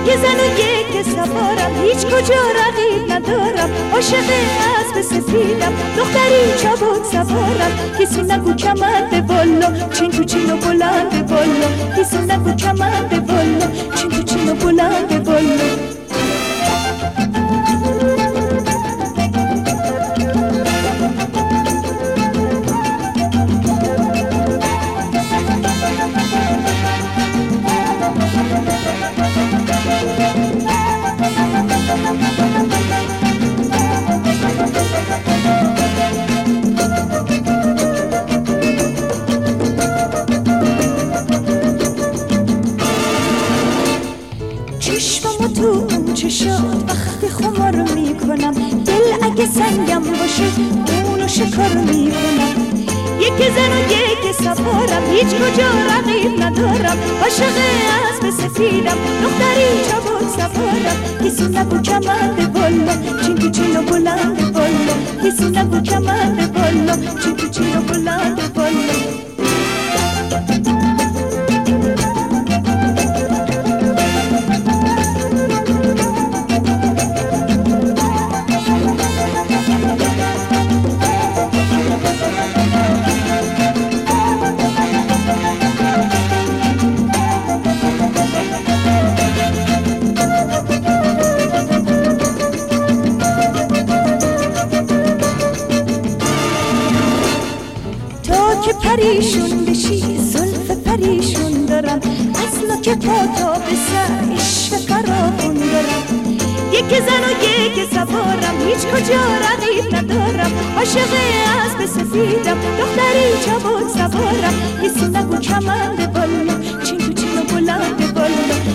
زن و یک سوارم، هیچ کجا رقیب ندارم. عاشق اسب سفیدم، دختری چابک سوارم. کسی نگو کمند والا، چین تو چین و بلند والا. کسی نگو کمند والا، چین تو چین و بلند والا. چشممو تو اون چشات وقتی خمار میکنم، دل اگه سنگم باشه اونو شکار میکنم. یک زن و یک سوارم، هیچ کجا رقیب ندارم. عاشق اسب سفیدم، دختری چابک سوارم. کسی نگو کمند والا، چین تو چین و بلند والا. کسی نگو کمند والا، چین تو چین و بلند والا. که پریشون بشی زلف پریشون دارم، اصلا که پا تا به سر عشق فراخون دارم. یک زن و یک سوارم، هیچ کجا رقیب ندارم. عاشق اسب سفیدم، دختری چابک سوارم. کسی نگو کمند والا، چین تو چین و بلند والا.